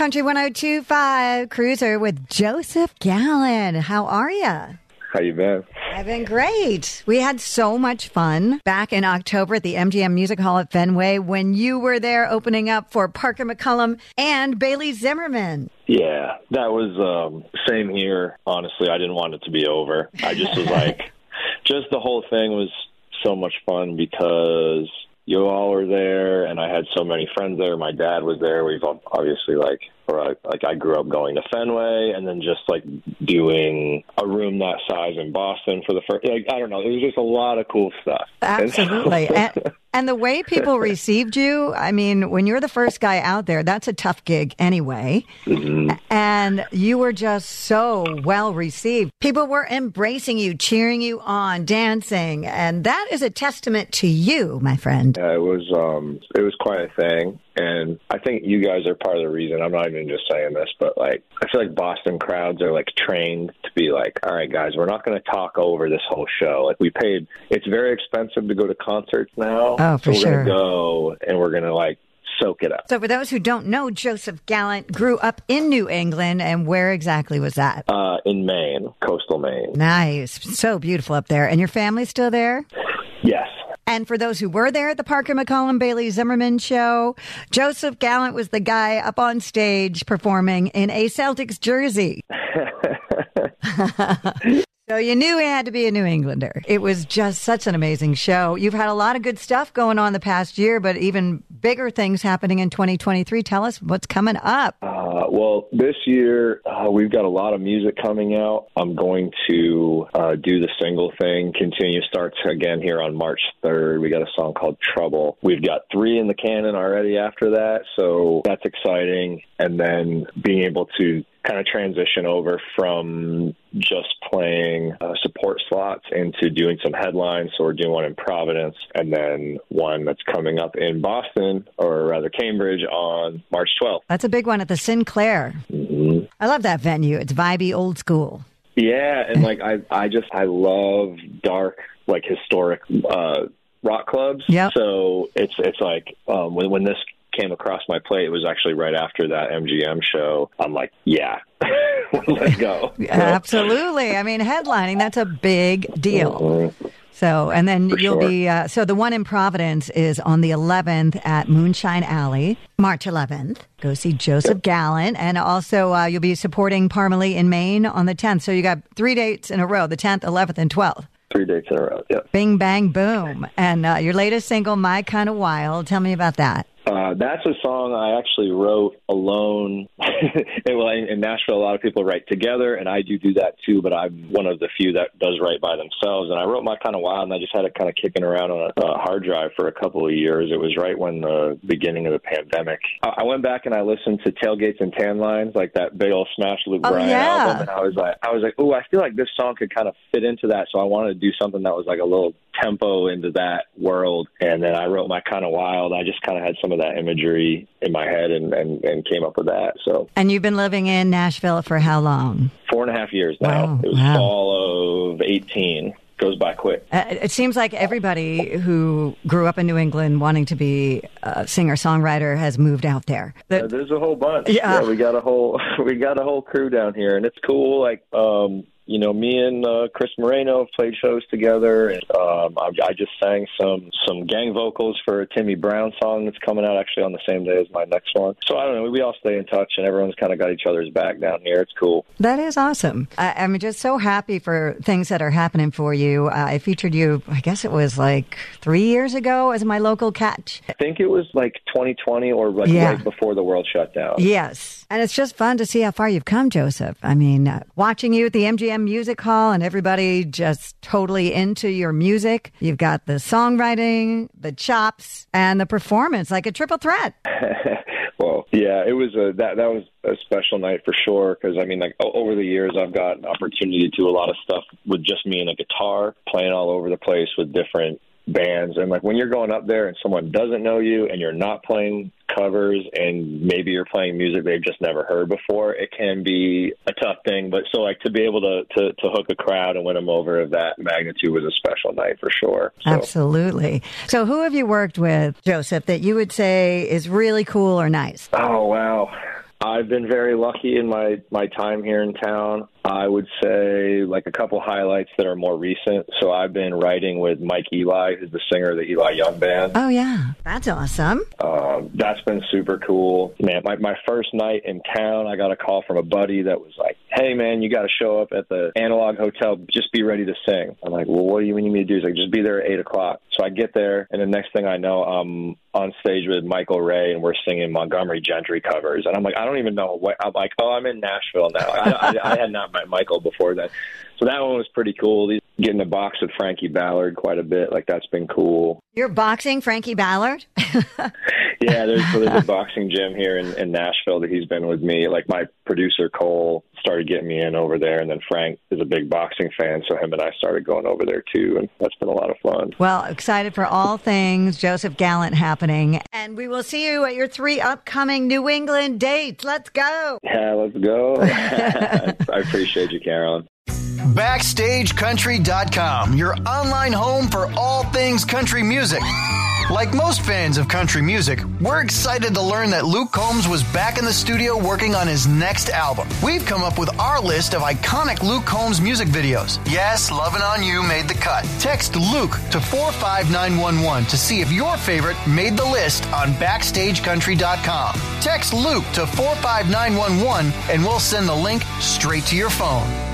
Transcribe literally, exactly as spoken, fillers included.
Country one oh two point five Cruiser with Joseph Gallen. How are you? How you been? I've been great. We had so much fun back in October at the M G M Music Hall at Fenway when you were there opening up for Parker McCollum and Bailey Zimmerman. Yeah, that was um, same here. Honestly, I didn't want it to be over. I just was like, just the whole thing was so much fun because you all were there, and I had so many friends there. My dad was there. We've obviously, like, or I, like I grew up going to Fenway, and then just like doing a room that size in Boston for the first. Like, I don't know. There was just a lot of cool stuff. Absolutely. and, and the way people received you, I mean, when you're the first guy out there, that's a tough gig anyway. Mm-hmm. And you were just so well received. People were embracing you, cheering you on, dancing, and that is a testament to you, my friend. Yeah, it was. Um, it was quite a thing. And I think you guys are part of the reason. I'm not even just saying this, but, like, I feel like Boston crowds are, like, trained to be like, all right, guys, we're not going to talk over this whole show. Like, we paid, it's very expensive to go to concerts now. Oh, for so we're sure. going to go and we're going to, like, soak it up. So for those who don't know, Joseph Gallen grew up in New England, and where exactly was that? Uh, in Maine, coastal Maine. Nice. So beautiful up there. And your family's still there? Yes. And for those who were there at the Parker McCollum Bailey Zimmerman show, Joseph Gallen was the guy up on stage performing in a Celtics jersey. So you knew he had to be a New Englander. It was just such an amazing show. You've had a lot of good stuff going on the past year, but even bigger things happening in twenty twenty-three. Tell us what's coming up. Uh, well, this year, uh, we've got a lot of music coming out. I'm going to uh, do the single thing. Continue starts again here on March third. We got a song called Trouble. We've got three in the canon already after that, so that's exciting. And then being able to kind of transition over from just playing uh, support slots into doing some headlines. So we're doing one in Providence and then one that's coming up in Boston, or rather Cambridge, on March twelfth. That's a big one at the Sinclair. Mm-hmm. I love that venue. It's vibey, old school. Yeah, and like I, I just I love dark, like historic uh, rock clubs. Yeah. So it's it's like um, when when this came across my plate, it was actually right after that M G M show. I'm like, yeah, let's go. Absolutely. I mean, headlining, that's a big deal. Mm-hmm. So, and then For you'll sure. be, uh, so the one in Providence is on the eleventh at Moonshine Alley, March eleventh. Go see Joseph yep. Gallen. And also uh, you'll be supporting Parmalee in Maine on the tenth. So you got three dates in a row, the tenth, eleventh, and twelfth. Three dates in a row, yeah. Bing, bang, boom. And uh, your latest single, My Kind of Wild. Tell me about that. Uh, that's a song I actually wrote alone. Well, in, in Nashville, a lot of people write together, and I do do that too, but I'm one of the few that does write by themselves. And I wrote My Kind of Wild, and I just had it kind of kicking around on a, a hard drive for a couple of years. It was right when the beginning of the pandemic. I, I went back and I listened to Tailgates and Tan Lines, like that big old smash Luke oh, Bryan yeah. album, and I was like, I was like, oh, I feel like this song could kind of fit into that, so I wanted to do something that was like a little tempo into that world. And then I wrote My Kind of Wild. I just kind of had some of that imagery in my head and, and, and came up with that. So. And you've been living in Nashville for how long? Four and a half years now. Wow. It was Wow. fall of eighteen. Goes by quick. Uh, it seems like everybody who grew up in New England wanting to be a singer-songwriter has moved out there. The, uh, there's a whole bunch. Yeah. yeah, we got a whole we got a whole crew down here, and it's cool. Like, um, you know, me and uh, Chris Moreno have played shows together, and um, I, I just sang some some gang vocals for a Timmy Brown song that's coming out actually on the same day as my next one. So I don't know. We all stay in touch, and everyone's kind of got each other's back down here. It's cool. That is awesome. I, I'm just so happy for things that are happening for you. Uh, I featured you, I guess it was like three years ago as my local catch. I think it was like twenty twenty or like Yeah. right before the world shut down. Yes. And it's just fun to see how far you've come, Joseph. I mean, uh, watching you at the M G M Music Hall and everybody just totally into your music. You've got the songwriting, the chops, and the performance, like a triple threat. Well, yeah, it was a that that was a special night for sure. Because I mean, like o- over the years, I've got an opportunity to do a lot of stuff with just me and a guitar, playing all over the place with different bands. And like when you're going up there and someone doesn't know you and you're not playing covers and maybe you're playing music they've just never heard before, it can be a tough thing. But so like to be able to to, to hook a crowd and win them over of that magnitude was a special night for sure. So. Absolutely. So who have you worked with, Joseph, that you would say is really cool or nice? Oh, wow. Uh, I've been very lucky in my, my time here in town. I would say like a couple highlights that are more recent. So I've been writing with Mike Eli, who's the singer of the Eli Young Band. Oh, yeah. That's awesome. Um, that's been super cool. Man, my, my first night in town, I got a call from a buddy that was like, hey, man, you got to show up at the Analog Hotel. Just be ready to sing. I'm like, well, what do you need me to do? He's like, just be there at eight o'clock. So I get there, and the next thing I know, I'm on stage with Michael Ray, and we're singing Montgomery Gentry covers. And I'm like, I don't even know what. I'm like, oh, I'm in Nashville now. I, I, I had not met Michael before that. So that one was pretty cool. He's getting to box with Frankie Ballard quite a bit. Like, that's been cool. You're boxing Frankie Ballard? Yeah, there's, so there's a boxing gym here in, in Nashville that he's been with me. Like, my producer, Cole, started getting me in over there, and then Frank is a big boxing fan, so him and I started going over there, too, and that's been a lot of fun. Well, excited for all things Joseph Gallant happening, and we will see you at your three upcoming New England dates. Let's go. Yeah, let's go. I appreciate you, Carolyn. Backstage Country dot com, your online home for all things country music. Like most fans of country music, we're excited to learn that Luke Combs was back in the studio working on his next album. We've come up with our list of iconic Luke Combs music videos. Yes, Lovin' On You made the cut. Text Luke to four five nine one one to see if your favorite made the list on Backstage Country dot com. Text Luke to four five nine one one and we'll send the link straight to your phone.